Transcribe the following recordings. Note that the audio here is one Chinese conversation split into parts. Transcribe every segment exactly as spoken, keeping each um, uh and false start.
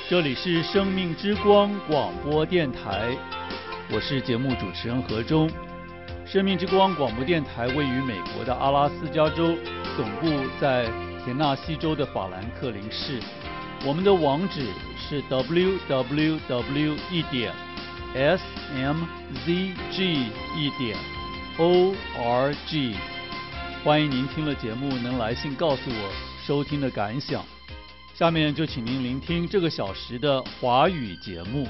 这里是生命之光广播电台，我是节目主持人何忠。生命之光广播电台位于美国的阿拉斯加州，总部在田纳西州的法兰克林市。我们的网址是 double-u double-u double-u 一点 s m z g 一点 o r g。欢迎您听了节目能来信告诉我收听的感想。下面就请您聆听这个小时的华语节目。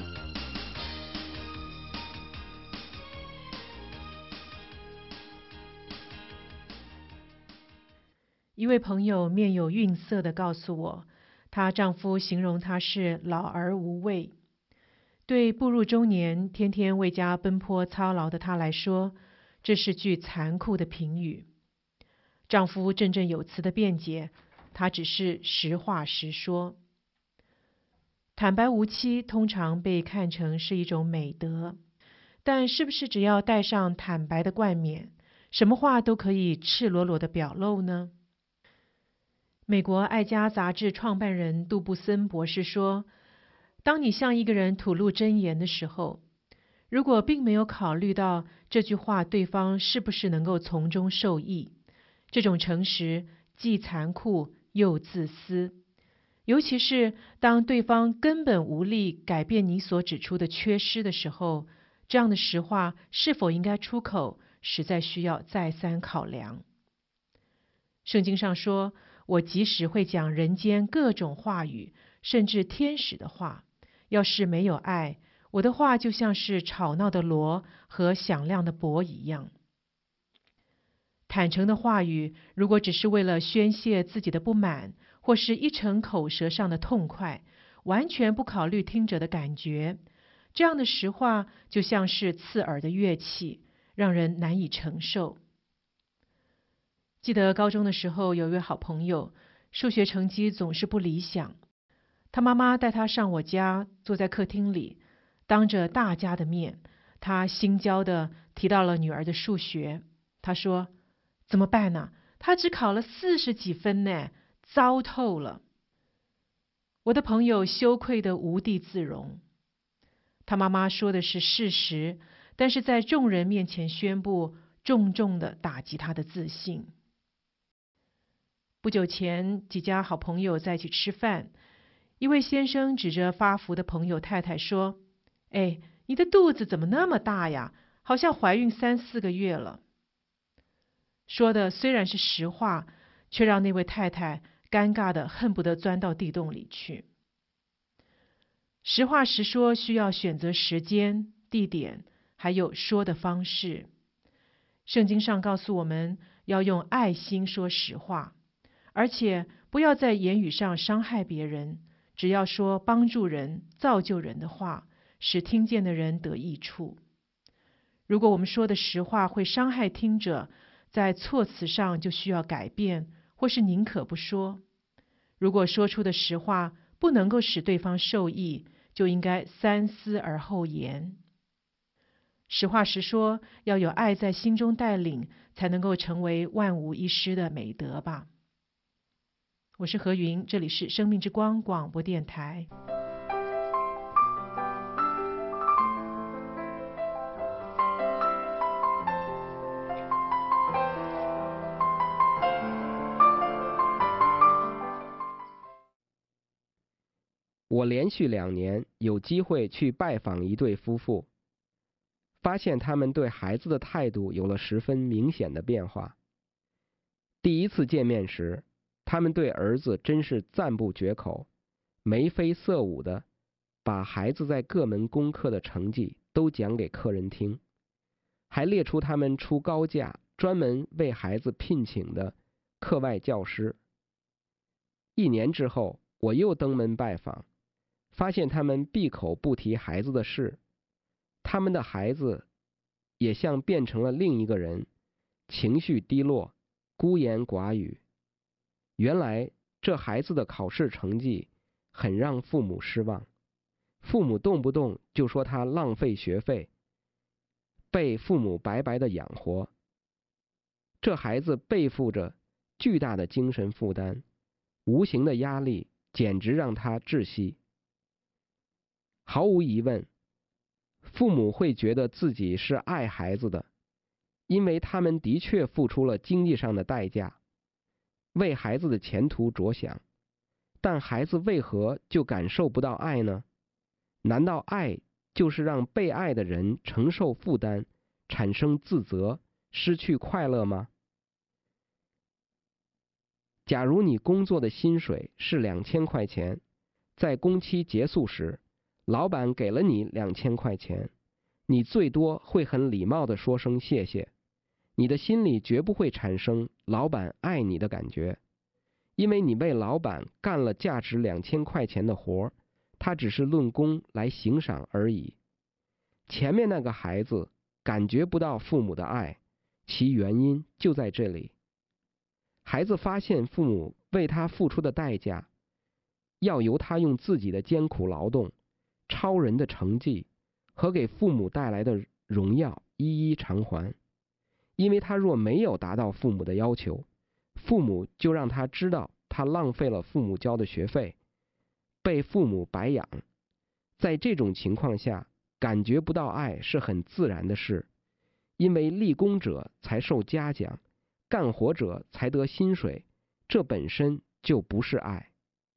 一位朋友面有愠色地告诉我，她丈夫形容她是老而无畏。对步入中年、天天为家奔波操劳的她来说，这是句残酷的评语。丈夫振振有词地辩解，她只是实话实说。坦白无欺通常被看成是一种美德，但是不是只要戴上坦白的冠冕，什么话都可以赤裸裸地表露呢？美国《爱家》杂志创办人杜布森博士说，当你向一个人吐露真言的时候，如果并没有考虑到这句话对方是不是能够从中受益，这种诚实既残酷又自私，尤其是当对方根本无力改变你所指出的缺失的时候，这样的实话是否应该出口，实在需要再三考量。圣经上说，我即使会讲人间各种话语，甚至天使的话，要是没有爱，我的话就像是吵闹的锣和响亮的钹一样。坦诚的话语，如果只是为了宣泄自己的不满，或是一逞口舌上的痛快，完全不考虑听者的感觉，这样的实话就像是刺耳的乐器，让人难以承受。记得高中的时候，有一位好朋友，数学成绩总是不理想。他妈妈带他上我家，坐在客厅里，当着大家的面，他心焦地提到了女儿的数学。他说：“怎么办呢？他只考了四十几分呢，糟透了。”我的朋友羞愧得无地自容。他妈妈说的是事实，但是在众人面前宣布，重重地打击他的自信。不久前，几家好朋友在一起吃饭，一位先生指着发福的朋友太太说：“哎，你的肚子怎么那么大呀？好像怀孕三四个月了。”说的虽然是实话，却让那位太太尴尬得恨不得钻到地洞里去。实话实说需要选择时间、地点，还有说的方式。圣经上告诉我们要用爱心说实话，而且不要在言语上伤害别人，只要说帮助人、造就人的话，使听见的人得益处。如果我们说的实话会伤害听者，在措辞上就需要改变，或是宁可不说。如果说出的实话不能够使对方受益，就应该三思而后言。实话实说，要有爱在心中带领，才能够成为万无一失的美德吧。我是何云，这里是生命之光广播电台。 我连续两年有机会去拜访一对夫妇，发现他们对孩子的态度有了十分明显的变化。第一次见面时，他们对儿子真是赞不绝口，眉飞色舞的把孩子在各门功课的成绩都讲给客人听，还列出他们出高价专门为孩子聘请的课外教师。一年之后，我又登门拜访，发现他们闭口不提孩子的事，他们的孩子也像变成了另一个人，情绪低落，孤言寡语。原来这孩子的考试成绩很让父母失望，父母动不动就说他浪费学费，被父母白白的养活。这孩子背负着巨大的精神负担，无形的压力简直让他窒息。 毫无疑问，父母会觉得自己是爱孩子的，因为他们的确付出了经济上的代价，为孩子的前途着想。但孩子为何就感受不到爱呢？难道爱就是让被爱的人承受负担，产生自责，失去快乐吗？假如你工作的薪水是两千块钱，在工期结束时，老板给了你两千块钱，你最多会很礼貌地说声谢谢，你的心里绝不会产生老板爱你的感觉，因为你为老板干了价值两千块钱的活，他只是论功来行赏而已。前面那个孩子感觉不到父母的爱，其原因就在这里。孩子发现父母为他付出的代价，要由他用自己的艰苦劳动、超人的成绩和给父母带来的荣耀一一偿还。因为他若没有达到父母的要求，父母就让他知道他浪费了父母交的学费，被父母白养。在这种情况下，感觉不到爱是很自然的事，因为立功者才受嘉奖，干活者才得薪水，这本身就不是爱。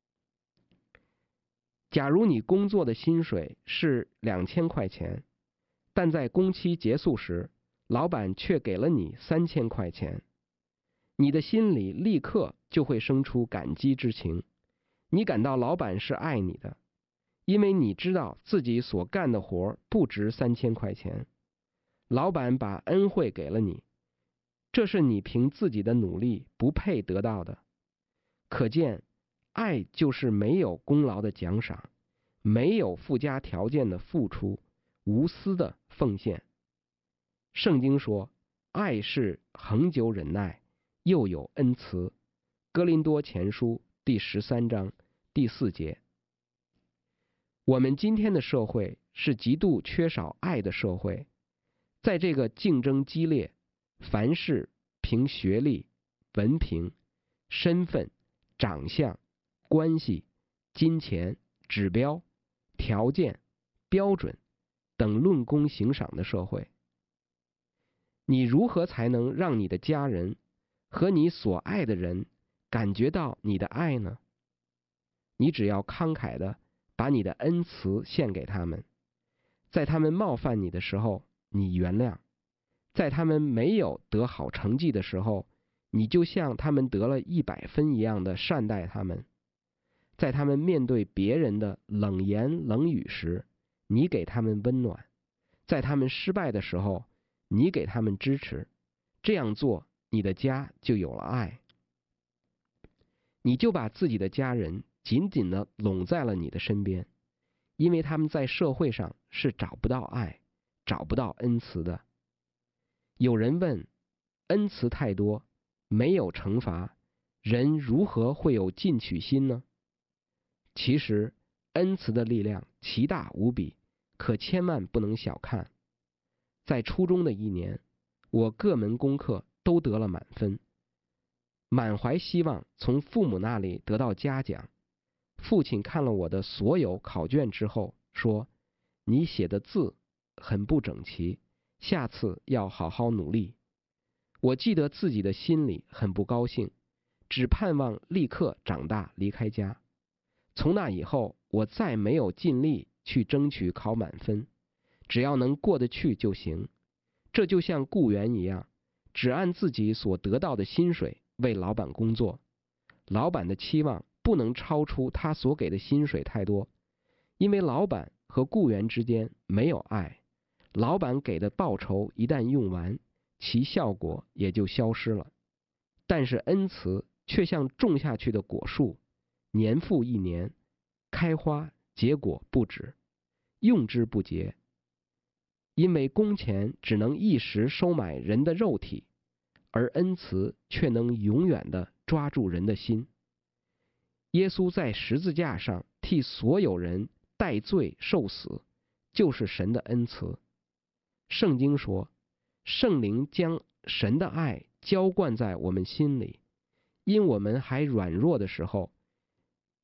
假如你工作的薪水是两千块钱，但在工期结束时，老板却给了你三千块钱，你的心里立刻就会生出感激之情，你感到老板是爱你的，因为你知道自己所干的活不值三千块钱，老板把恩惠给了你，这是你凭自己的努力不配得到的。可见，爱就是没有功劳的奖赏，没有附加条件的付出，无私的奉献。圣经说，爱是恒久忍耐，又有恩慈。哥林多前书第十三章第四节。我们今天的社会是极度缺少爱的社会，在这个竞争激烈，凡事凭学历、文凭、身份、长相、关系、金钱、指标、条件、标准等论功行赏的社会，你如何才能让你的家人和你所爱的人感觉到你的爱呢？你只要慷慨地把你的恩慈献给他们，在他们冒犯你的时候，你原谅；在他们没有得好成绩的时候，你就像他们得了一百分一样的善待他们；在他们面对别人的冷言冷语时，你给他们温暖；在他们失败的时候，你给他们支持。这样做，你的家就有了爱。你就把自己的家人紧紧地拢在了你的身边，因为他们在社会上是找不到爱、找不到恩慈的。有人问，恩慈太多，没有惩罚，人如何会有进取心呢？其实，恩慈的力量奇大无比，可千万不能小看。在初中的一年，我各门功课都得了满分，满怀希望从父母那里得到嘉奖。父亲看了我的所有考卷之后说，你写的字很不整齐，下次要好好努力。我记得自己的心里很不高兴，只盼望立刻长大离开家。从那以后，我再没有尽力去争取考满分，只要能过得去就行。这就像雇员一样，只按自己所得到的薪水为老板工作，老板的期望不能超出他所给的薪水太多，因为老板和雇员之间没有爱，老板给的报酬一旦用完，其效果也就消失了。但是恩慈却像种下去的果树，年复一年，开花结果不止，用之不竭。因为工钱只能一时收买人的肉体，而恩慈却能永远地抓住人的心。耶稣在十字架上替所有人代罪受死，就是神的恩慈。圣经说，圣灵将神的爱浇灌在我们心里，因我们还软弱的时候，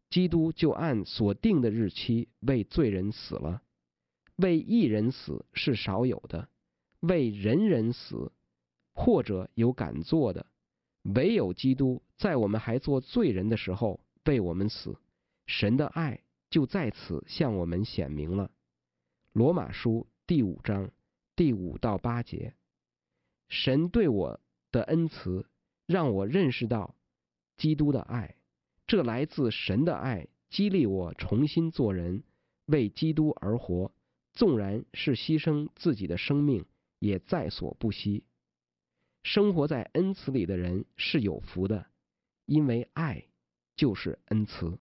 基督就按所定的日期为罪人死了。为一人死是少有的，为人人死，或者有敢做的，唯有基督在我们还做罪人的时候为我们死，神的爱就在此向我们显明了。罗马书第五章第五到八节。神对我的恩慈让我认识到基督的爱，这来自神的爱激励我重新做人，为基督而活，纵然是牺牲自己的生命也在所不惜。生活在恩慈里的人是有福的，因为爱就是恩慈。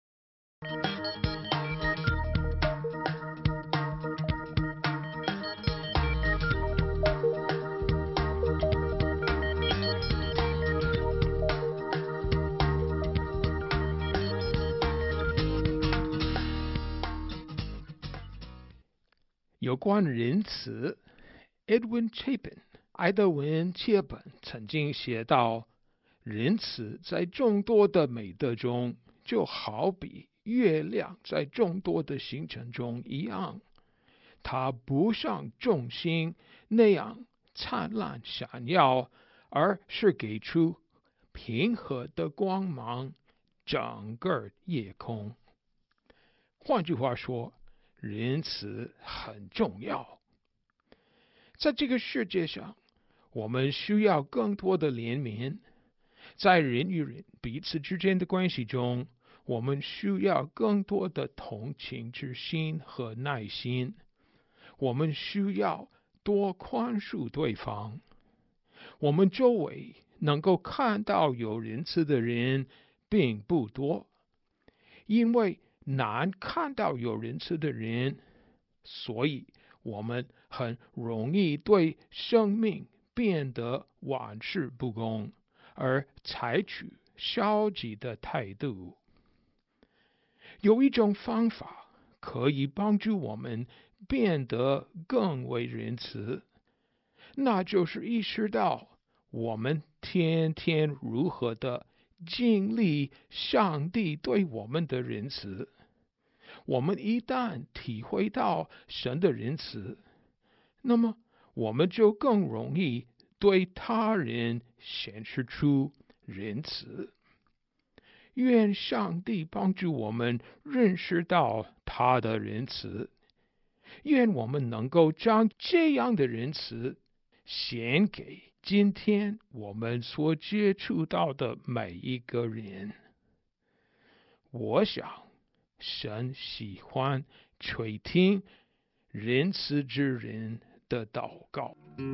有关仁慈 ，Edwin Chapin 埃德温·切本曾经写道：仁慈在众多的美德中，就好比月亮在众多的星辰中一样，它不像众星那样灿烂闪耀，而是给出平和的光芒，整个夜空。换句话说，仁慈很重要。在这个世界上，我们需要更多的怜悯。在人与人彼此之间的关系中，我们需要更多的同情之心和耐心。我们需要多宽恕对方。我们周围能够看到有仁慈的人并不多，因为难看到有仁慈的人，所以我们很容易对生命变得玩世不恭，而采取消极的态度。有一种方法可以帮助我们变得更为仁慈，那就是意识到我们天天如何的经历上帝对我们的仁慈。我们一旦体会到神的仁慈，那么我们就更容易对他人显示出仁慈。愿上帝帮助我们认识到他的仁慈，愿我们能够将这样的仁慈献给今天我们所接触到的每一个人。我想神喜欢垂听仁慈之人的祷告。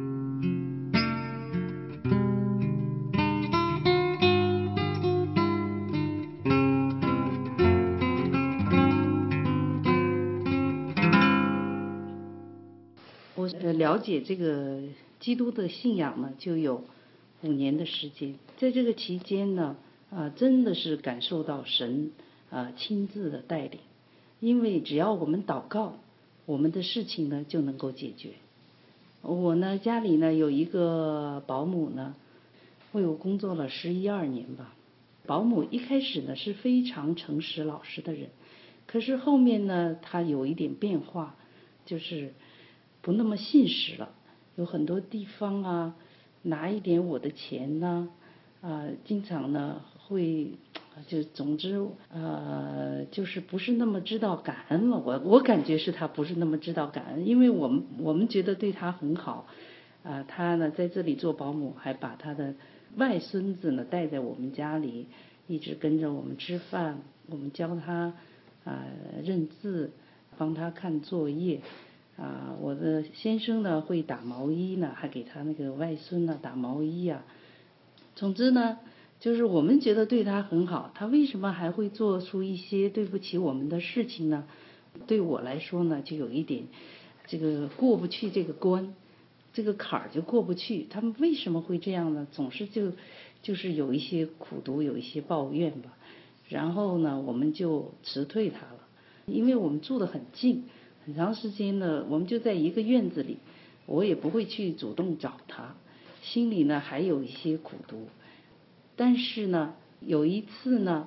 我呃了解这个基督的信仰呢，就有五年的时间。在这个期间呢，啊、呃，真的是感受到神啊、呃、亲自的带领。因为只要我们祷告，我们的事情呢就能够解决。我呢家里呢有一个保姆呢，为我工作了十一二年吧。保姆一开始呢是非常诚实老实的人，可是后面呢她有一点变化，就是不那么信实了。有很多地方啊，拿一点我的钱呢，啊、呃，经常呢会。就总之呃就是不是那么知道感恩了。我我感觉是他不是那么知道感恩，因为我们我们觉得对他很好啊、呃，他呢在这里做保姆，还把他的外孙子呢带在我们家里，一直跟着我们吃饭，我们教他啊、呃、认字，帮他看作业啊、呃。我的先生呢会打毛衣呢，还给他那个外孙呢打毛衣啊。总之呢就是我们觉得对他很好，他为什么还会做出一些对不起我们的事情呢？对我来说呢，就有一点这个过不去这个关，这个坎儿就过不去。他们为什么会这样呢？总是就就是有一些苦毒，有一些抱怨吧。然后呢，我们就辞退他了，因为我们住得很近，很长时间呢，我们就在一个院子里，我也不会去主动找他，心里呢还有一些苦毒。但是呢，有一次呢，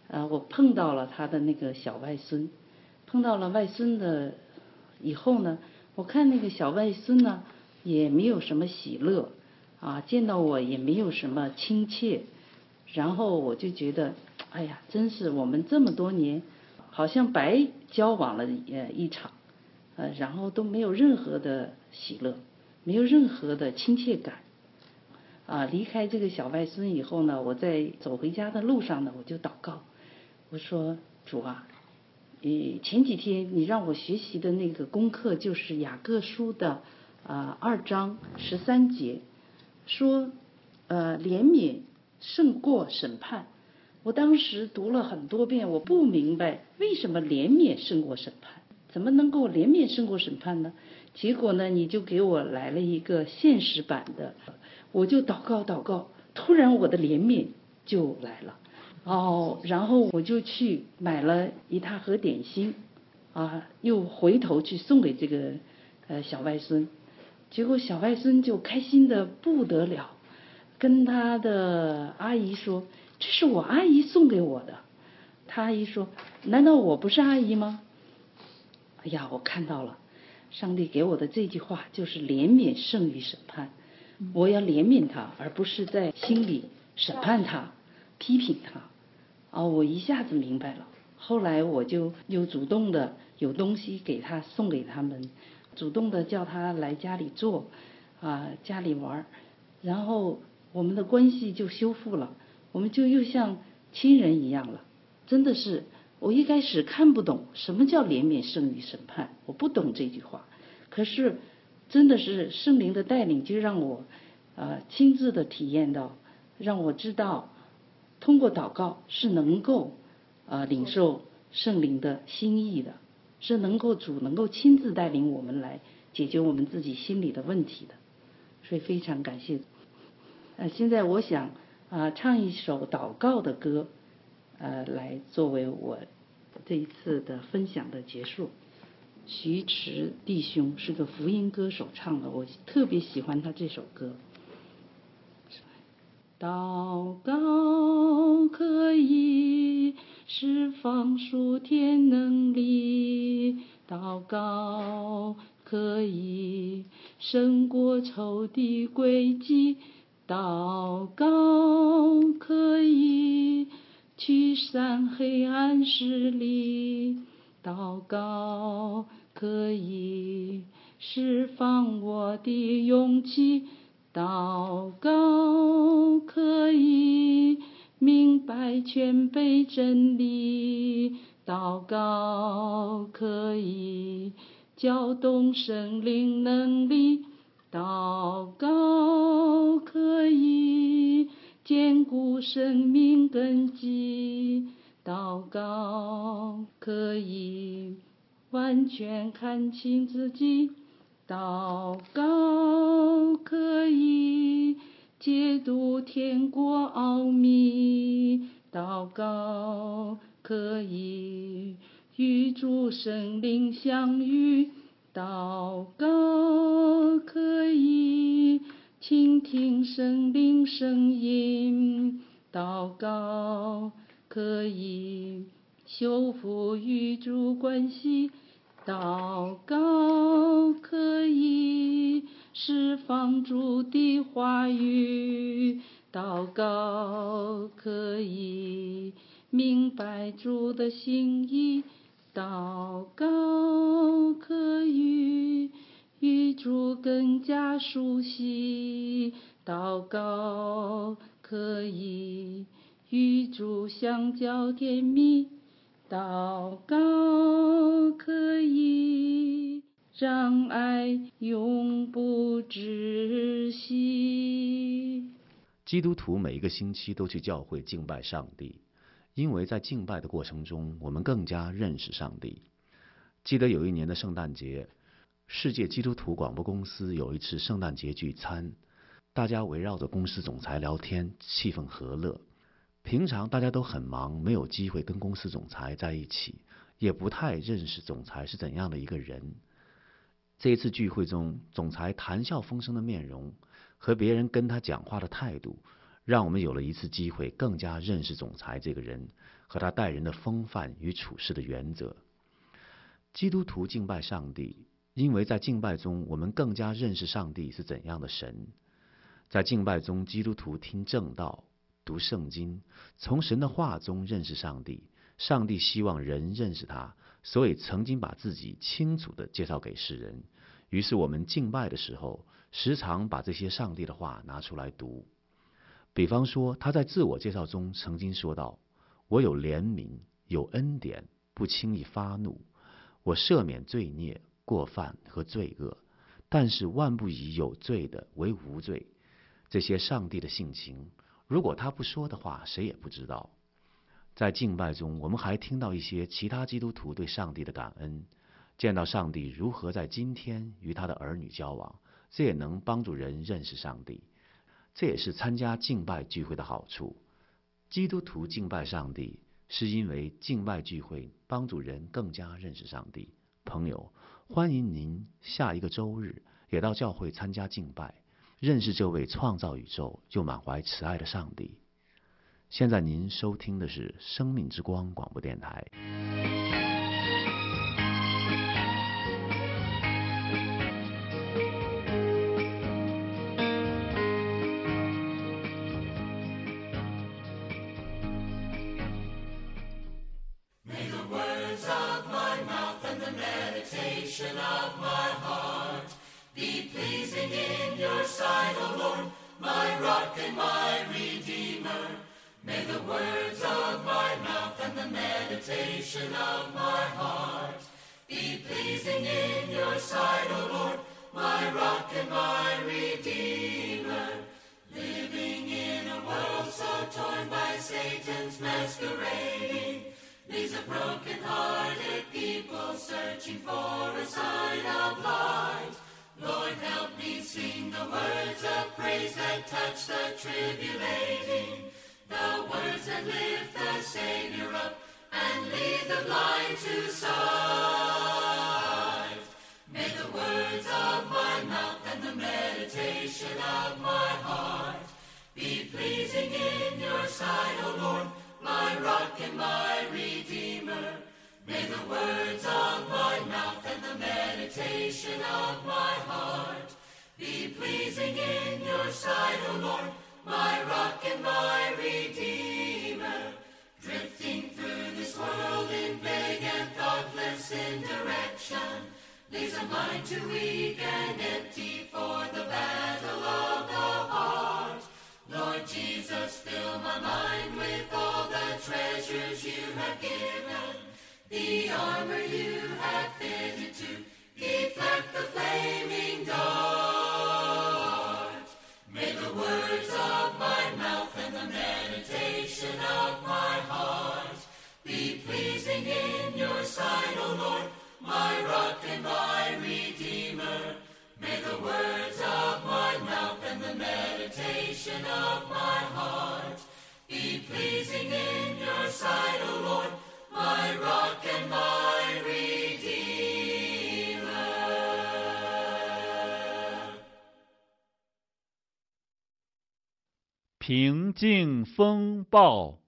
呃，我碰到了他的那个小外孙，碰到了外孙的以后呢，我看那个小外孙呢也没有什么喜乐啊，见到我也没有什么亲切，然后我就觉得，哎呀，真是我们这么多年好像白交往了呃一场，呃，然后都没有任何的喜乐，没有任何的亲切感。啊，离开这个小外孙以后呢，我在走回家的路上呢，我就祷告，我说主啊，呃，前几天你让我学习的那个功课就是雅各书的啊、呃、二章十三节，说呃怜悯胜过审判。我当时读了很多遍，我不明白为什么怜悯胜过审判，怎么能够怜悯胜过审判呢？结果呢，你就给我来了一个现实版的，我就祷告祷告，突然我的怜悯就来了。哦，然后我就去买了一大盒点心，啊，又回头去送给这个呃小外孙，结果小外孙就开心的不得了，跟他的阿姨说：“这是我阿姨送给我的。”他阿姨说：“难道我不是阿姨吗？”哎呀，我看到了，上帝给我的这句话就是怜悯胜于审判。我要怜悯他，而不是在心里审判他、批评他。哦，我一下子明白了。后来我就又主动的有东西给他送给他们，主动的叫他来家里坐，啊，家里玩，然后我们的关系就修复了，我们就又像亲人一样了。真的是，我一开始看不懂什么叫怜悯胜于审判，我不懂这句话。可是真的是圣灵的带领，就让我呃亲自的体验到，让我知道通过祷告是能够呃领受圣灵的心意的，是能够主能够亲自带领我们来解决我们自己心里的问题的。所以非常感谢。呃，现在我想啊、呃、唱一首祷告的歌，呃，来作为我这一次的分享的结束。徐迟弟兄是个福音歌手唱的，我特别喜欢他这首歌。祷告可以释放属天能力，祷告可以胜过仇敌诡计，祷告可以驱散黑暗势力，祷告可以释放我的勇气，祷告可以明白全备真理，祷告可以搅动圣灵能力，祷告可以坚固生命根基，祷告可以完全看清自己，祷告可以解读天国奥秘，祷告可以与主圣灵相遇，祷告可以倾听圣灵声音，祷告可以修复与主关系，祷告可以释放主的话语，祷告可以明白主的心意，祷告可以与主更加熟悉，祷告可以与主相交甜蜜，祷告可以让爱永不止息。 基督徒每一个星期都去教会敬拜上帝，因为在敬拜的过程中，我们更加认识上帝。记得有一年的圣诞节，世界基督徒广播公司有一次圣诞节聚餐，大家围绕着公司总裁聊天，气氛和乐。平常大家都很忙，没有机会跟公司总裁在一起，也不太认识总裁是怎样的一个人。这一次聚会中，总裁谈笑风生的面容和别人跟他讲话的态度， 让我们有了一次机会更加认识总裁这个人和他待人的风范与处事的原则。基督徒敬拜上帝，因为在敬拜中我们更加认识上帝是怎样的神。在敬拜中，基督徒听正道，读圣经，从神的话中认识上帝。上帝希望人认识他，所以曾经把自己清楚地介绍给世人。于是我们敬拜的时候，时常把这些上帝的话拿出来读。比方说，他在自我介绍中曾经说道：我有怜悯，有恩典，不轻易发怒，我赦免罪孽、过犯和罪恶，但是万不以有罪的为无罪。这些上帝的性情，如果他不说的话，谁也不知道。在敬拜中，我们还听到一些其他基督徒对上帝的感恩，见到上帝如何在今天与他的儿女交往，这也能帮助人认识上帝。这也是参加敬拜聚会的好处。基督徒敬拜上帝，是因为敬拜聚会帮助人更加认识上帝。朋友，欢迎您下一个周日也到教会参加敬拜，认识这位创造宇宙又满怀慈爱的上帝。现在您收听的是生命之光广播电台。 May the words of my mouth and the meditation of my heart be pleasing in your sight, O Lord, my rock and my redeemer. Living in a world so torn by Satan's masquerading, leaves a broken-hearted people searching for a sign of light. Lord, help me sing the words of praise that touch the tribulating, the words that lift the Savior up and lead the blind to sight. May the words of my mouth and the meditation of my heart be pleasing in your sight, O Lord, my rock and my redeemer. May the words of my mouth and the meditation of my heart be pleasing in your sight, O Lord, my rock and my redeemer. Drifting through this world in vague and thoughtless indirection, leaves a mind too weak and empty for the battle of the heart. Lord Jesus, fill my mind with all the treasures you have given, the armor you have fitted to deflect the flaming dart. May the words of my mouth and the meditation of my heart be pleasing in your sight, O Lord, my rock and my redeemer. May the words of my mouth and the meditation of my heart be pleasing in your sight, O Lord, my rock and my redeemer. 平静风暴。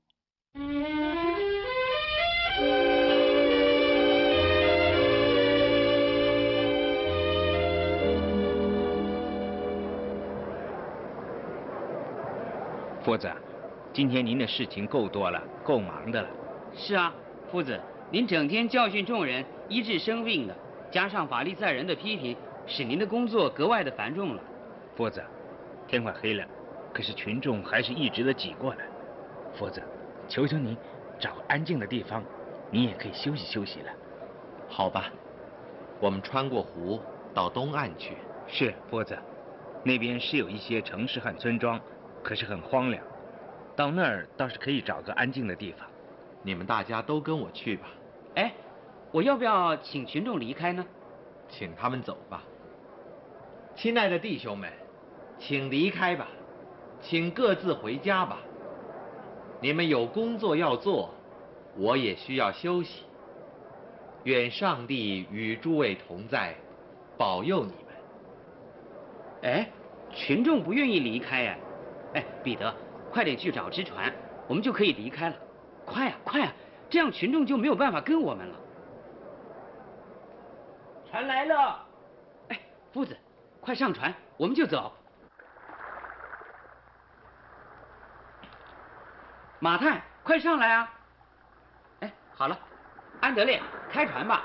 夫子，今天您的事情够多了，够忙的了。 是啊，夫子，您整天教训众人，医治生病的，加上法利赛人的批评，使您的工作格外的繁重了。 夫子，天快黑了，可是群众还是一直的挤过来。夫子，求求您找个安静的地方，你也可以休息休息了。 好吧，我们穿过湖到东岸去。 是，夫子，那边是有一些城市和村庄，可是很荒凉，到那儿倒是可以找个安静的地方。 你们大家都跟我去吧。 哎，我要不要请群众离开呢？ 请他们走吧。亲爱的弟兄们，请离开吧，请各自回家吧。你们有工作要做，我也需要休息。愿上帝与诸位同在，保佑你们。 哎，群众不愿意离开呀。哎，彼得， 快点去找只船，我们就可以离开了。快呀，快呀，这样群众就没有办法跟我们了。 船来了！ 哎，夫子，快上船，我们就走。马太，快上来啊！哎，好了，安德烈，开船吧。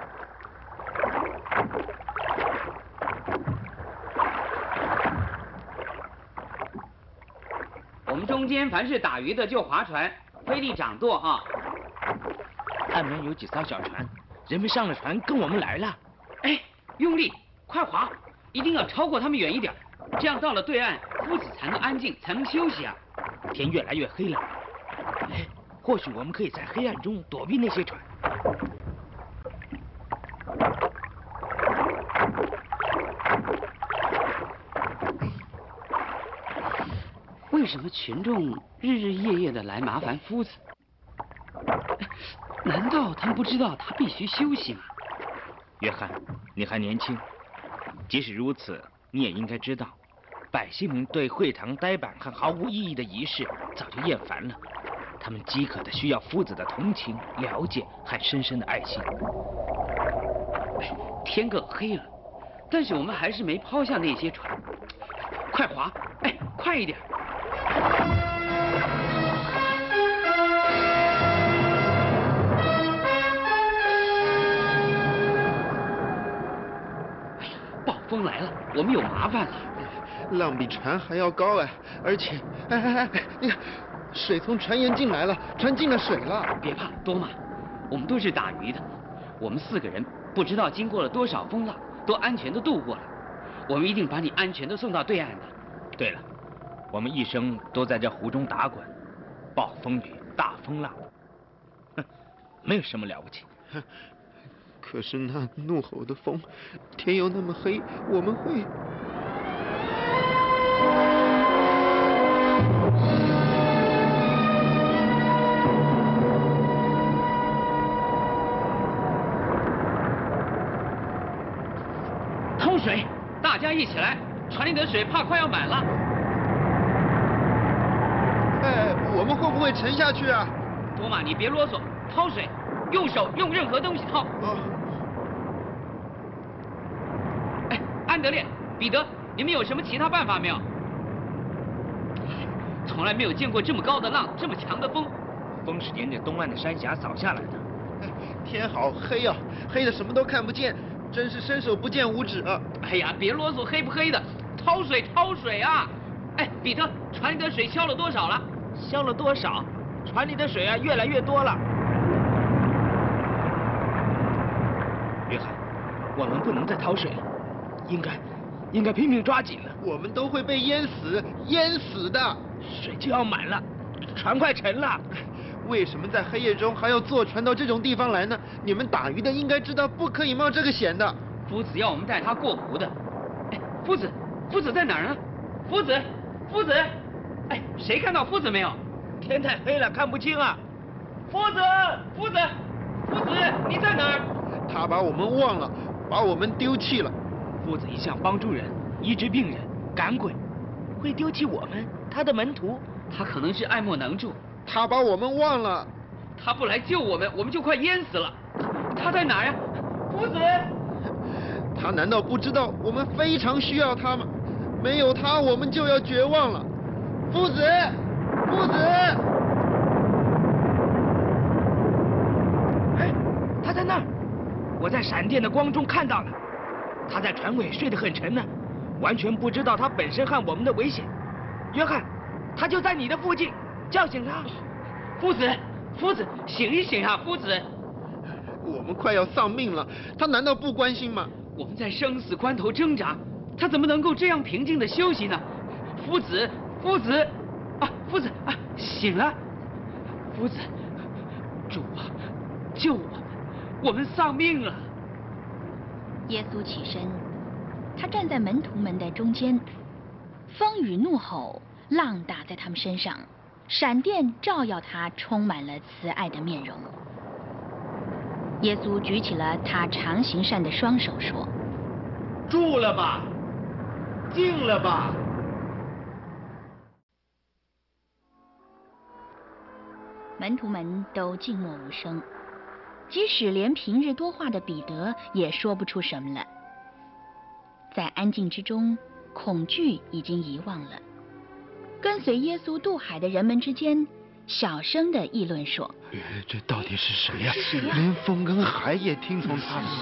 我们中间凡是打鱼的就划船，飞力掌舵啊！ 岸边有几艘小船，人们上了船跟我们来了。 哎，用力，快划，一定要超过他们远一点，这样到了对岸，夫子才能安静，才能休息啊！ 天越来越黑了，哎，或许我们可以在黑暗中躲避那些船。 为什么群众日日夜夜的来麻烦夫子？难道他们不知道他必须休息吗？ 约翰，你还年轻，即使如此，你也应该知道，百姓们对会堂呆板和毫无意义的仪式早就厌烦了，他们饥渴的需要夫子的同情、了解和深深的爱心。 天更黑了，但是我们还是没抛下那些船，快划！哎，快一点！暴风来了，我们有麻烦了。 浪比船还要高哎，而且，哎哎哎，你看，水从船沿进来了，船进了水了。 别怕，多玛，我们都是打鱼的，我们四个人不知道经过了多少风浪，都安全的度过了。我们一定把你安全的送到对岸的。 对了，我们一生都在这湖中打滚，暴风雨、大风浪，哼，没有什么了不起。 可是那怒吼的风，天又那么黑，我们会…… 掏水，大家一起来，船里的水怕快要满了。 哎，我们会不会沉下去啊？ 多玛，你别啰嗦，掏水，用手用任何东西掏。 哦。 哎，安德烈、彼得，你们有什么其他办法没有？从来没有见过这么高的浪，这么强的风。 风是沿着东岸的山峡扫下来的。 哎，天好黑啊，黑的什么都看不见，真是伸手不见五指啊！ 哎呀，别啰嗦，黑不黑的，掏水掏水啊！哎，彼得，船里的水消了多少了？ 消了多少？船里的水啊，越来越多了。约翰，我们不能再掏水了，应该，应该拼命抓紧了。 我们都会被淹死，淹死的。 水就要满了，船快沉了。 为什么在黑夜中还要坐船到这种地方来呢？你们打鱼的应该知道不可以冒这个险的。 夫子要我们带他过湖的。哎，夫子，夫子在哪儿呢？夫子，夫子，哎，谁看到夫子没有？ 天太黑了，看不清啊。 夫子，夫子，夫子，你在哪儿？ 他把我们忘了，把我们丢弃了。 夫子一向帮助人，医治病人，赶鬼，会丢弃我们，他的门徒？ 他可能是爱莫能助。 他把我们忘了。 他不来救我们，我们就快淹死了。他在哪儿呀？夫子。 他难道不知道我们非常需要他吗？没有他，我们就要绝望了。夫子，夫子！ 哎，他在那儿！我在闪电的光中看到了，他在船尾睡得很沉呢，完全不知道他本身和我们的危险。约翰，他就在你的附近，叫醒他。 夫子，夫子，醒一醒啊，夫子！ 我们快要丧命了，他难道不关心吗？ 我们在生死关头挣扎，他怎么能够这样平静的休息呢？夫子，夫子，啊，夫子啊，醒了！夫子，主啊，救我们，我们丧命了！ 耶稣起身，他站在门徒们的中间，风雨怒吼，浪打在他们身上，闪电照耀他充满了慈爱的面容。耶稣举起了他常行善的双手，说：“ 住了吧，静了吧。” 门徒们都静默无声，即使连平日多话的彼得也说不出什么了。在安静之中，恐惧已经遗忘了。跟随耶稣渡海的人们之间小声地议论说： 这到底是谁呀？连风跟海也听从他的。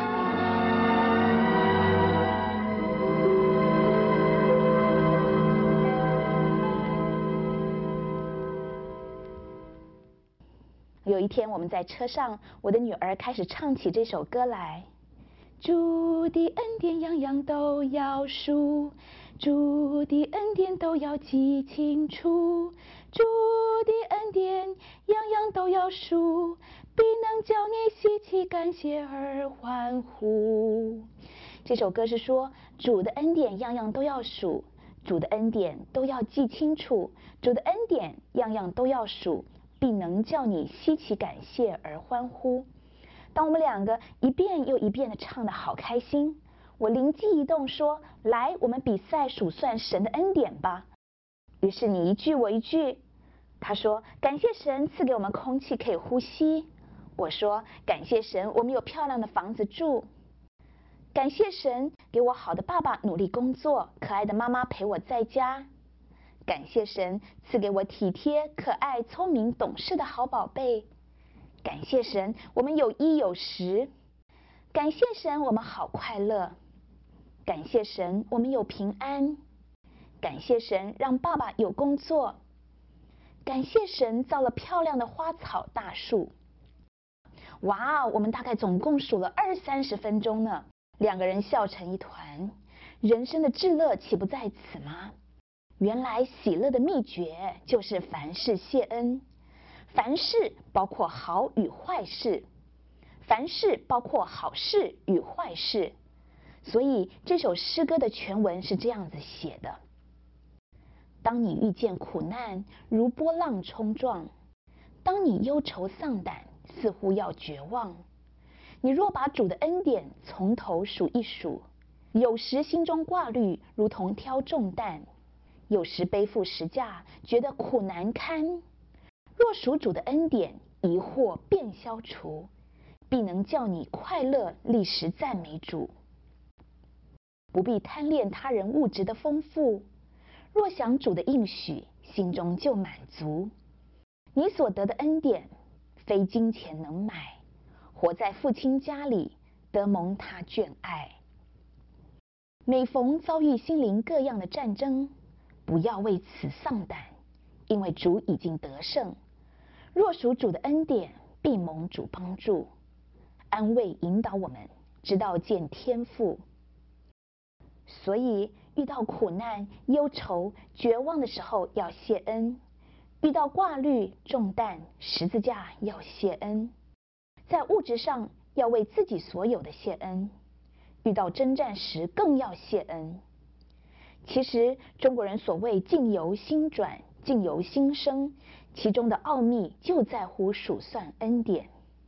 有一天我们在车上，我的女儿开始唱起这首歌来。主的恩典样样都要数，主的恩典都要记清楚，主的恩典样样都要数，必能叫你喜气感谢而欢呼。这首歌是说，主的恩典样样都要数，主的恩典都要记清楚，主的恩典样样都要数，必能叫你稀奇感谢而欢呼。当我们两个一遍又一遍的唱得好开心，我灵机一动说：来，我们比赛数算神的恩典吧。于是你一句我一句。他说：感谢神赐给我们空气可以呼吸。我说：感谢神我们有漂亮的房子住。感谢神给我好的爸爸努力工作，可爱的妈妈陪我在家。感谢神赐给我体贴可爱聪明懂事的好宝贝。感谢神我们有衣有食。感谢神我们好快乐。感谢神我们有平安。感谢神让爸爸有工作。感谢神造了漂亮的花草大树。哇，我们大概总共数了二三十分钟呢，两个人笑成一团。人生的至乐岂不在此吗？原来喜乐的秘诀就是凡事谢恩。凡事包括好与坏事，凡事包括好事与坏事。所以这首诗歌的全文是这样子写的：当你遇见苦难如波浪冲撞，当你忧愁丧胆似乎要绝望，你若把主的恩典从头数一数，有时心中挂虑如同挑重担，有时背负十架觉得苦难堪，若数主的恩典，疑惑便消除，必能叫你快乐立时赞美主。不必贪恋他人物质的丰富，若想主的应许，心中就满足。你所得的恩典，非金钱能买，活在父亲家里，得蒙他眷爱。每逢遭遇心灵各样的战争，不要为此丧胆，因为主已经得胜。若属主的恩典，必蒙主帮助，安慰引导我们，直到见天父。所以遇到苦难、忧愁、绝望的时候要谢恩，遇到挂虑、重担、十字架要谢恩，在物质上要为自己所有的谢恩，遇到征战时更要谢恩。其实中国人所谓境由心转，境由心生，其中的奥秘就在乎数算恩典。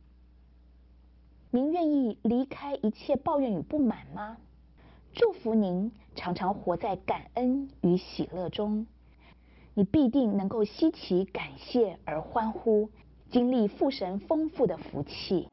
您愿意离开一切抱怨与不满吗？祝福您常常活在感恩与喜乐中，你必定能够稀奇感谢而欢呼，经历父神丰富的福气。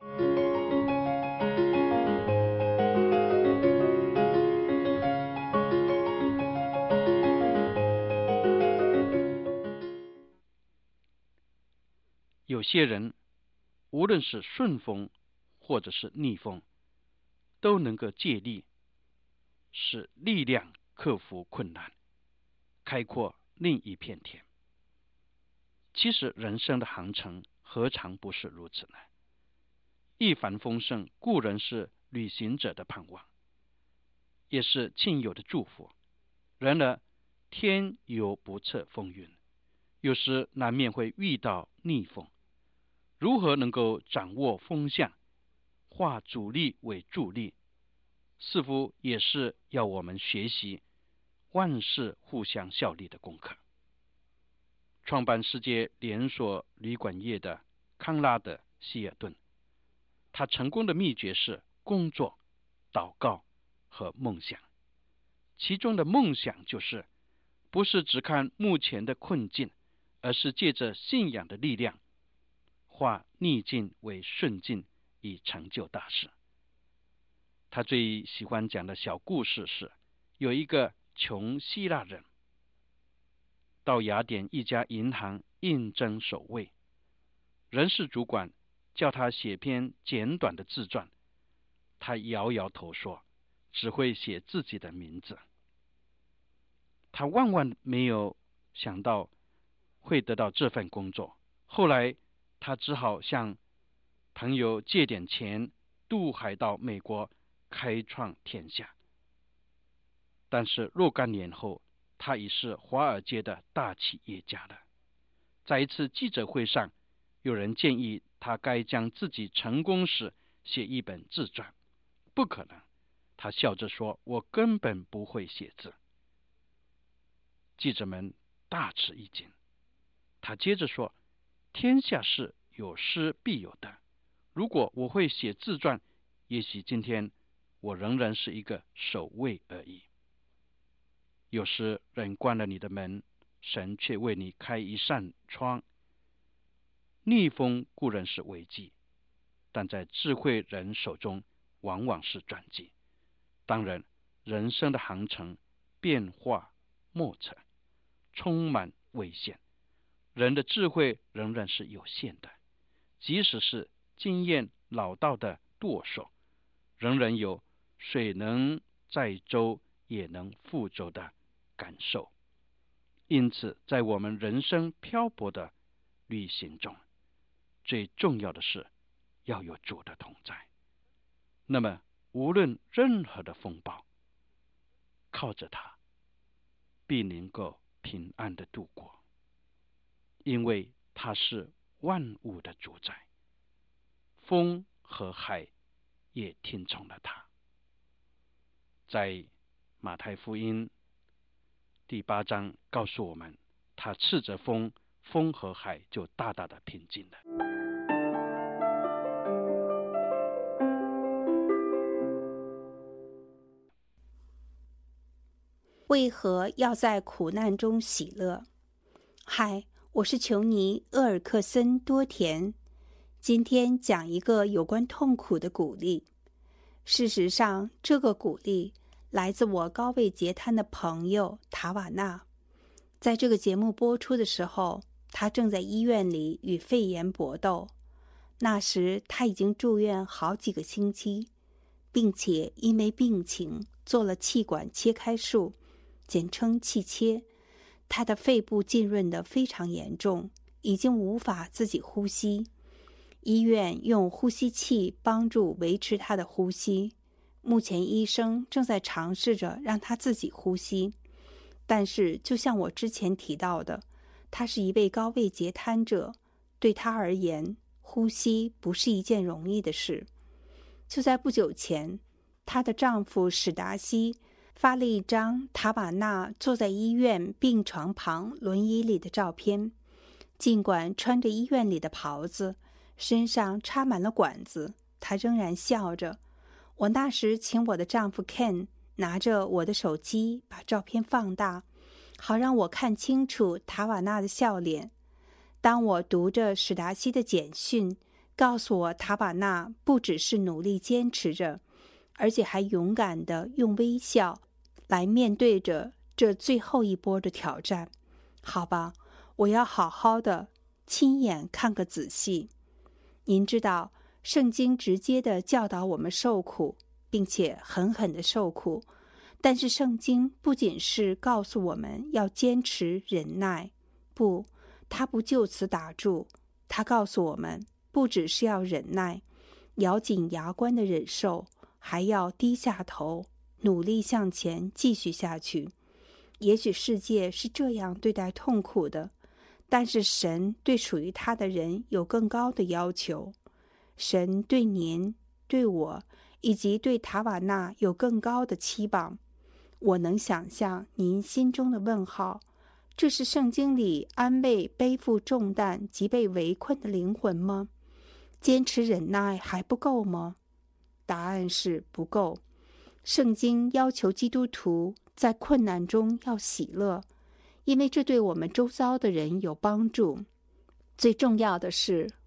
有些人无论是顺风或者是逆风，都能够借力，使力量克服困难，开阔另一片天。其实人生的航程何尝不是如此呢？一帆风顺固然是旅行者的盼望，也是亲友的祝福。然而天有不测风云，有时难免会遇到逆风。如何能够掌握风向，化阻力为助力，似乎也是要我们学习万事互相效力的功课。创办世界连锁旅馆业的康拉德·希尔顿，他成功的秘诀是工作、祷告和梦想。其中的梦想就是不是只看目前的困境，而是借着信仰的力量化逆境为顺境，以成就大事。他最喜欢讲的小故事是，有一个穷希腊人到雅典一家银行应征守卫，人事主管叫他写篇简短的自传，他摇摇头说只会写自己的名字。他万万没有想到会得到这份工作，后来他只好向朋友借点钱渡海到美国开创天下。但是若干年后，他已是华尔街的大企业家了。在一次记者会上，有人建议他该将自己成功时写一本自传。不可能，他笑着说，我根本不会写字。记者们大吃一惊。他接着说，天下事有失必有得，如果我会写自传，也许今天我仍然是一个守卫而已。有时人关了你的门，神却为你开一扇窗。逆风固然是危机，但在智慧人手中往往是转机。当然，人生的航程变化莫测，充满危险，人的智慧仍然是有限的。即使是经验老道的舵手，仍然有水能载舟也能覆舟的感受。因此，在我们人生漂泊的旅行中，最重要的是要有主的同在。那么无论任何的风暴，靠着他必能够平安的度过，因为他是万物的主宰，风和海也听从了他。在马太福音第八章告诉我们，他斥责风，风和海就大大的平静了。 为何要在苦难中喜乐？嗨，我是琼尼·厄尔克森·多田。今天讲一个有关痛苦的鼓励。事实上，这个鼓励来自我高位截瘫的朋友塔瓦纳。在这个节目播出的时候，他正在医院里与肺炎搏斗。那时他已经住院好几个星期，并且因为病情做了气管切开术，简称气切。他的肺部浸润得非常严重，已经无法自己呼吸。医院用呼吸器帮助维持他的呼吸。目前医生正在尝试着让他自己呼吸。但是就像我之前提到的，他是一位高位截瘫者，对他而言，呼吸不是一件容易的事。就在不久前，她的丈夫史达西发了一张塔瓦纳坐在医院病床旁轮椅里的照片。尽管穿着医院里的袍子，身上插满了管子，她仍然笑着。我那时请我的丈夫 Ken 拿着我的手机把照片放大，好让我看清楚塔瓦纳的笑脸。当我读着史达西的简讯，告诉我塔瓦纳不只是努力坚持着，而且还勇敢地用微笑来面对着这最后一波的挑战。好吧，我要好好的亲眼看个仔细。您知道，圣经直接地教导我们受苦，并且狠狠地受苦。但是圣经不仅是告诉我们要坚持忍耐，不，它不就此打住。它告诉我们，不只是要忍耐，咬紧牙关的忍受，还要低下头，努力向前继续下去。也许世界是这样对待痛苦的，但是神对属于他的人有更高的要求。神对您、对我以及对塔瓦纳有更高的期望。我能想象您心中的问号，这是圣经里安慰背负重担及被围困的灵魂吗？坚持忍耐还不够吗？答案是不够。圣经要求基督徒在困难中要喜乐，因为这对我们周遭的人有帮助。最重要的是，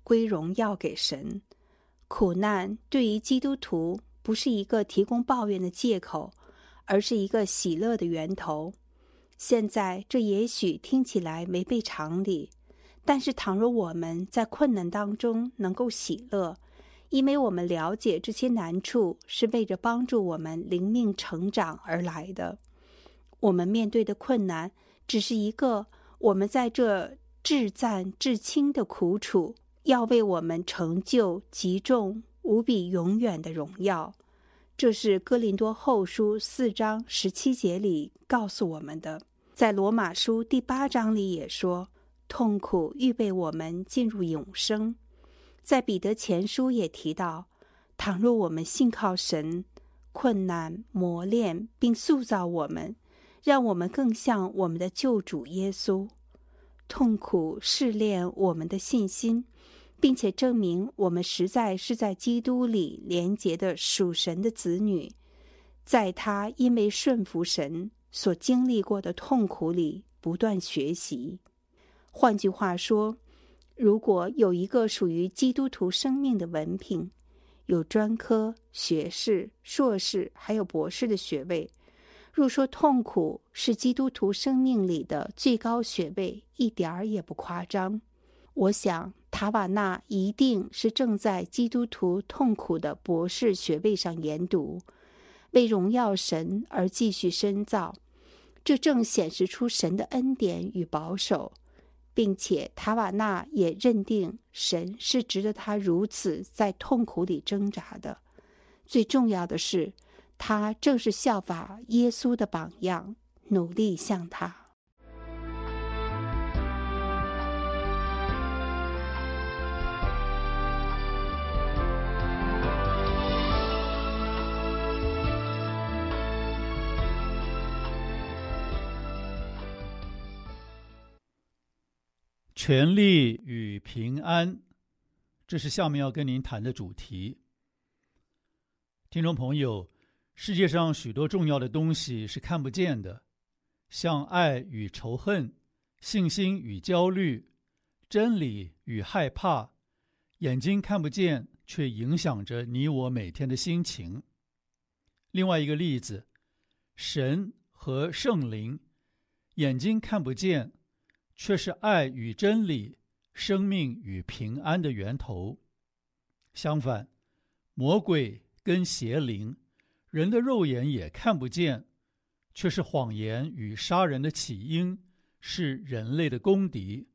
归荣耀给神。苦难对于基督徒不是一个提供抱怨的借口，而是一个喜乐的源头。现在这也许听起来违背常理，但是倘若我们在困难当中能够喜乐，因为我们了解这些难处是为着帮助我们灵命成长而来的。我们面对的困难只是一个我们在这至赞至轻的苦楚要为我们成就极重无比永远的荣耀。这是哥林多后书四章十七节里告诉我们的。在罗马书第八章里也说，痛苦预备我们进入永生。在彼得前书也提到，倘若我们信靠神，困难磨练并塑造我们，让我们更像我们的救主耶稣。痛苦试炼我们的信心，并且证明我们实在是在基督里连结的属神的子女，在他因为顺服神所经历过的痛苦里不断学习。换句话说，如果有一个属于基督徒生命的文凭，有专科、学士、硕士还有博士的学位，若说痛苦是基督徒生命里的最高学位，一点儿也不夸张。我想塔瓦纳一定是正在基督徒痛苦的博士学位上研读，为荣耀神而继续深造。这正显示出神的恩典与保守，并且塔瓦纳也认定神是值得他如此在痛苦里挣扎的。最重要的是，他正是效法耶稣的榜样，努力像他。 权力与平安，这是下面要跟您谈的主题。听众朋友，世界上许多重要的东西是看不见的，像爱与仇恨、信心与焦虑、真理与害怕，眼睛看不见，却影响着你我每天的心情。另外一个例子，神和圣灵，眼睛看不见，却是爱与真理、生命与平安的源头。相反，魔鬼跟邪灵，人的肉眼也看不见，却是谎言与杀人的起因，是人类的公敌。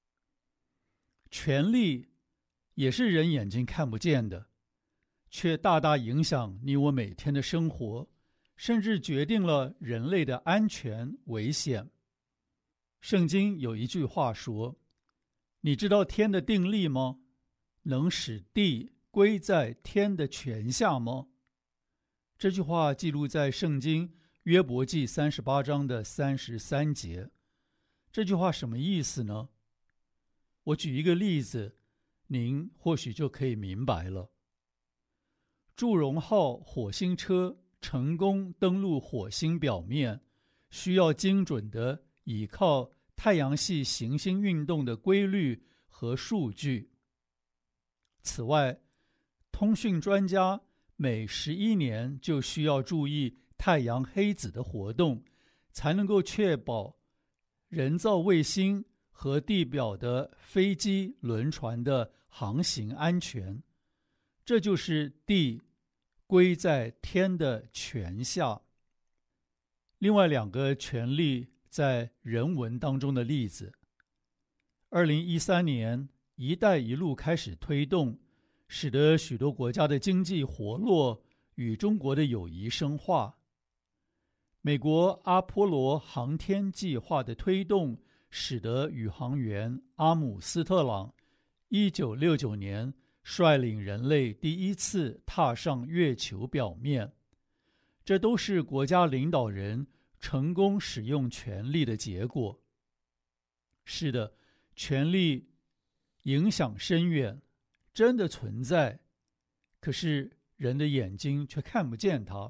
权力也是人眼睛看不见的，却大大影响你我每天的生活，甚至决定了人类的安全危险。圣经有一句话说，你知道天的定力吗？能使地归在天的权下吗？这句话记录在圣经约伯记三十八章的三十三节。这句话什么意思呢？我举一个例子，您或许就可以明白了。祝融号火星车成功登陆火星表面，需要精准的依靠太阳系行星运动的规律和数据。此外，通讯专家每十一年就需要注意太阳黑子的活动，才能够确保人造卫星和地表的飞机、轮船的航行安全。这就是地归在天的权下。另外两个权力在人文当中的例子，二零一三年一带一路开始推动，使得许多国家的经济活络，与中国的友谊深化。美国阿波罗航天计划的推动，使得宇航员阿姆斯特朗一九六九年率领人类第一次踏上月球表面。这都是国家领导人成功使用权力的结果。是的，权力影响深远，真的存在，可是人的眼睛却看不见它。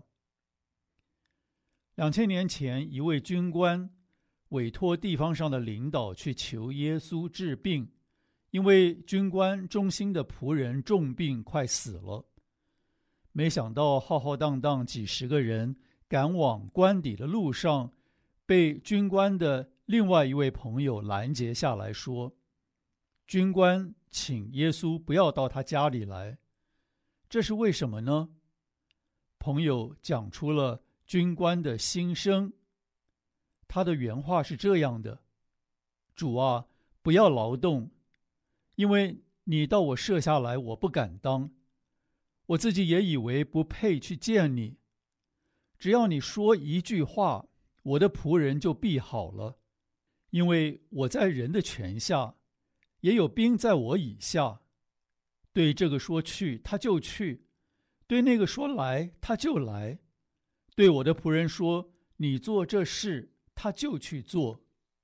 两千年前，一位军官委托地方上的领导去求耶稣治病， 因为军官忠心的仆人重病快死了。没想到浩浩荡荡几十个人赶往官邸的路上，被军官的另外一位朋友拦截下来说，军官请耶稣不要到他家里来。这是为什么呢？朋友讲出了军官的心声。他的原话是这样的：主啊，不要劳动，因为你到我舍下来，我不敢当，我自己也以为不配去见你。只要你说一句话，我的仆人就必好了，因为我在人的权下，也有兵在我以下。对这个说去，他就去；对那个说来，他就来；对我的仆人说，你做这事，他就去做。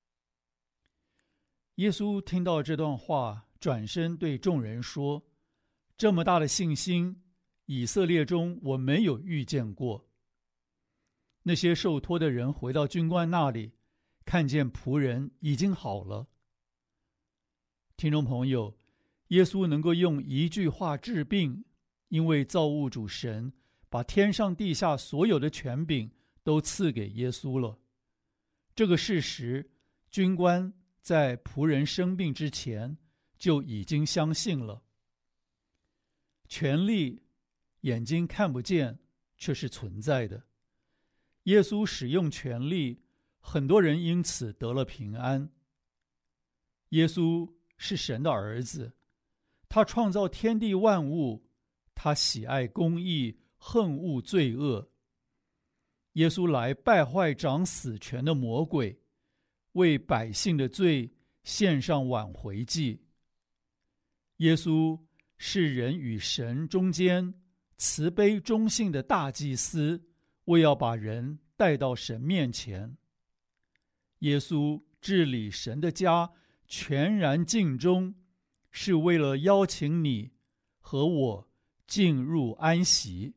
耶稣听到这段话，转身对众人说，这么大的信心，以色列中我没有遇见过。那些受托的人回到军官那里，看见仆人已经好了。听众朋友，耶稣能够用一句话治病，因为造物主神把天上地下所有的权柄都赐给耶稣了。这个事实，军官在仆人生病之前就已经相信了。权力眼睛看不见，却是存在的。耶稣使用权力，很多人因此得了平安。耶稣是神的儿子，他创造天地万物，他喜爱公义，恨恶罪恶。耶稣来败坏掌死权的魔鬼，为百姓的罪献上挽回祭。耶稣是人与神中间慈悲忠信的大祭司，为要把人带到神面前。耶稣治理神的家，全然尽忠，是为了邀请你和我进入安息。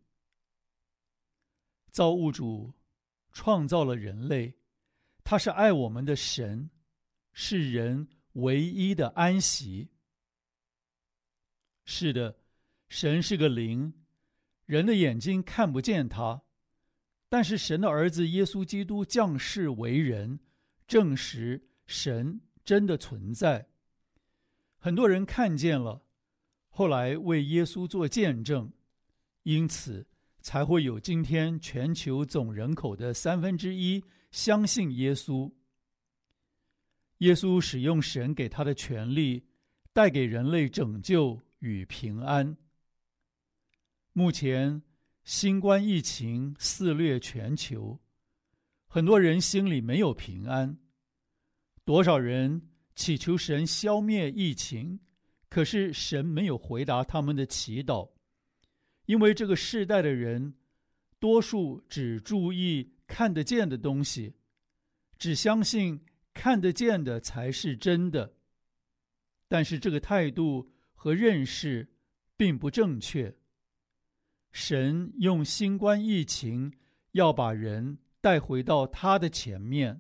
造物主创造了人类，他是爱我们的神，是人唯一的安息。是的，神是个灵，人的眼睛看不见他，但是神的儿子耶稣基督降世为人，证实神真的存在。很多人看见了，后来为耶稣做见证，因此才会有今天全球总人口的三分之一相信耶稣。耶稣使用神给他的权力，带给人类拯救与平安。目前新冠疫情肆虐全球，很多人心里没有平安。多少人祈求神消灭疫情，可是神没有回答他们的祈祷。因为这个世代的人，多数只注意看得见的东西，只相信看得见的才是真的。但是这个态度和认识并不正确。神用新冠疫情要把人带回到他的前面。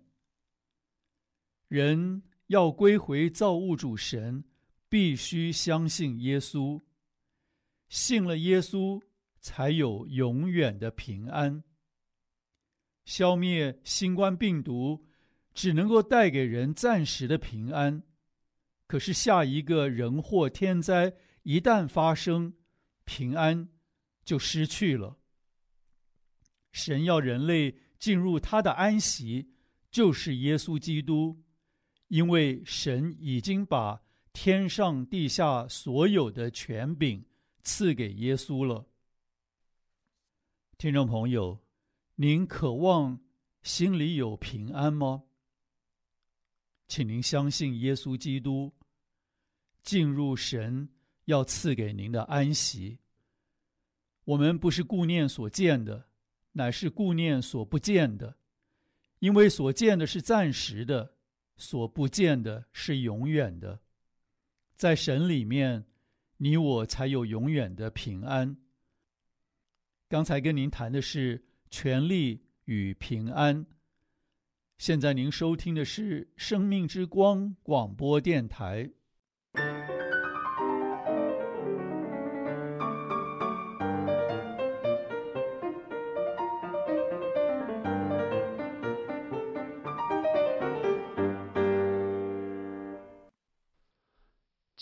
人要归回造物主神，必须相信耶稣。信了耶稣，才有永远的平安。消灭新冠病毒只能够带给人暂时的平安，可是下一个人祸天灾一旦发生，平安就失去了。神要人类进入他的安息，就是耶稣基督，因为神已经把天上地下所有的权柄赐给耶稣了。听众朋友，您渴望心里有平安吗？请您相信耶稣基督，进入神要赐给您的安息。我们不是顾念所见的，乃是顾念所不见的，因为所见的是暂时的，所不见的是永远的。在神里面，你我才有永远的平安。刚才跟您谈的是权力与平安，现在您收听的是生命之光广播电台。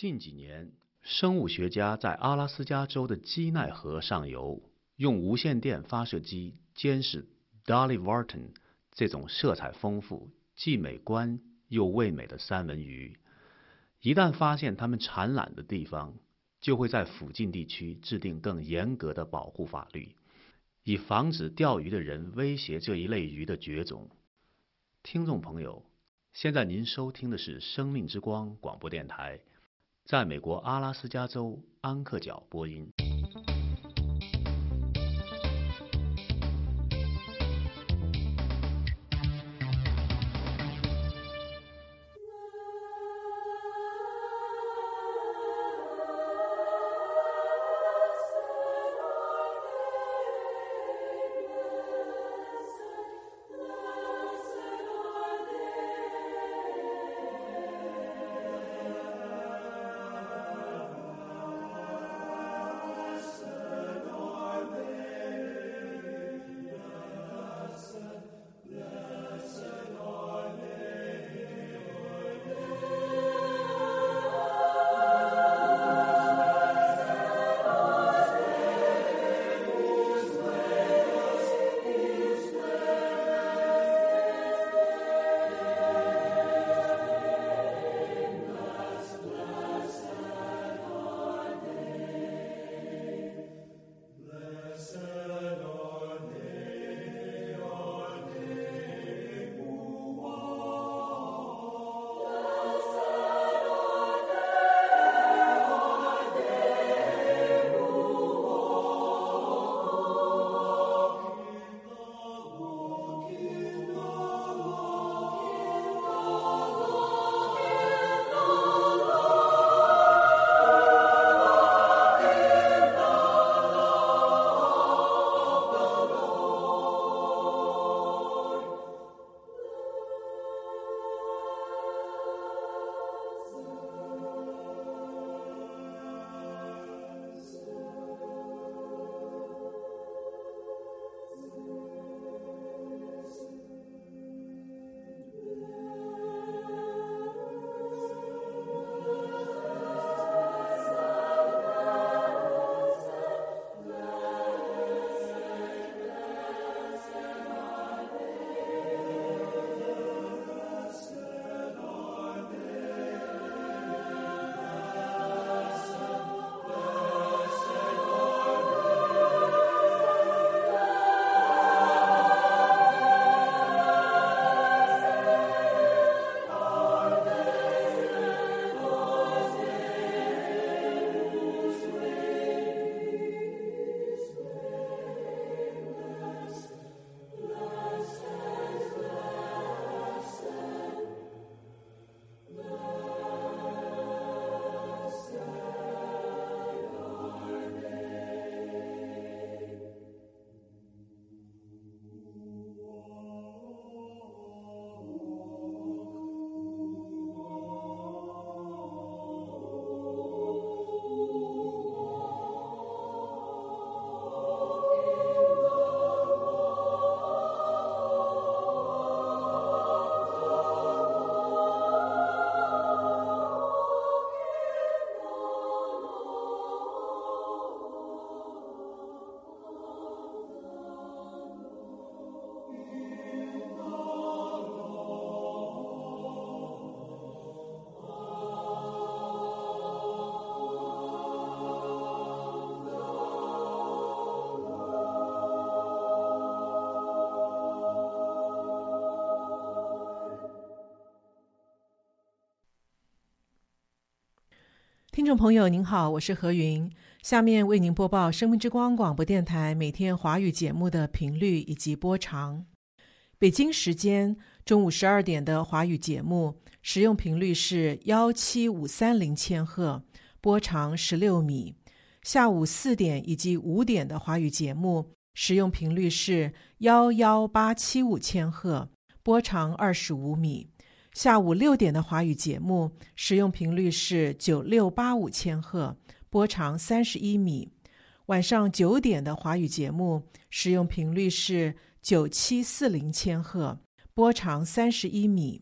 近几年，生物学家在阿拉斯加州的基奈河上游用无线电发射机监视 Dolly Varden 这种色彩丰富、既美观又味美的三文鱼。一旦发现它们产卵的地方，就会在附近地区制定更严格的保护法律，以防止钓鱼的人威胁这一类鱼的绝种。听众朋友，现在您收听的是生命之光广播电台，在美国阿拉斯加州安克角播音。 听众朋友您好，我是何云，下面为您播报生命之光广播电台每天华语节目的频率以及播长。北京时间中午十二点的华语节目使用频率是一七五三零千赫，波长十六米。下午四点以及五点的华语节目使用频率是一一八七五千赫，波长二十五米。下午六点的华语节目使用频率是九六八五千赫，波长三十一米。晚上九点的华语节目使用频率是九七四零千赫，波长三十一米。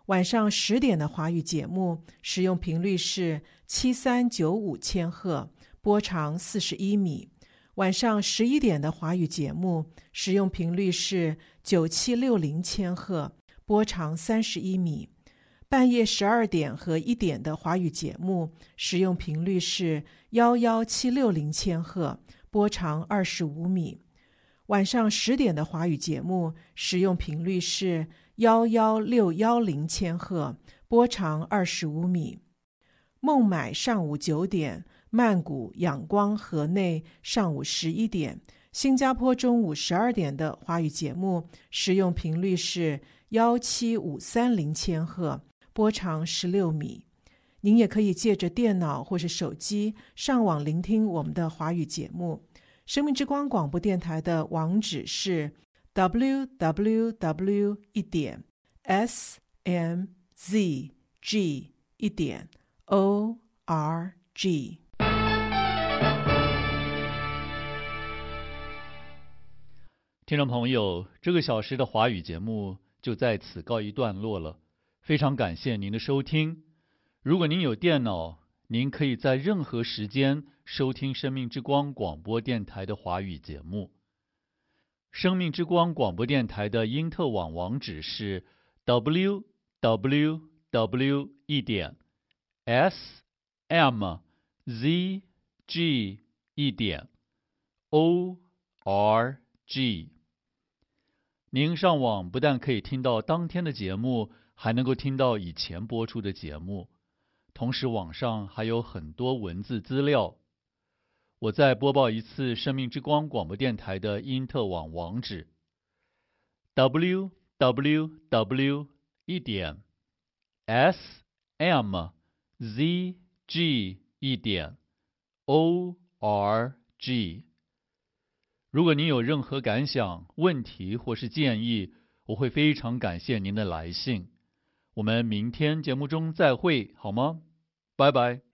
晚上十点的华语节目使用频率是七三九五千赫，波长四十一米。晚上十一点的华语节目使用频率是九七六零千赫，波长三十一米。半夜十二点和一点的华语节目使用频率是一一七六零千赫，波长二十五米。晚上十点的华语节目使用频率是一一六一零千赫，波长二十五米。孟买上午九点，曼谷、仰光、河内上午十一点，新加坡中午十二点的华语节目使用频率是一七五三零千赫，波长十六米。您也可以借着电脑或是手机上网聆听我们的华语节目。生命之光广播电台的网址是 double-u double-u double-u 一点 s m z g 一点 o r g。 听众朋友，这个小时的华语节目就在此告一段落了，非常感谢您的收听。如果您有电脑，您可以在任何时间收听生命之光广播电台的华语节目。生命之光广播电台的因特网网址是 double-u double-u double-u 一点 s m z g 一点 o r g。 您上网不但可以听到当天的节目，还能够听到以前播出的节目，同时网上还有很多文字资料。我再播报一次生命之光广播电台的因特网网址 double-u double-u double-u 一点 s m z g 一点 o r g。 如果您有任何感想、问题或是建议，我会非常感谢您的来信。我们明天节目中再会，好吗？拜拜。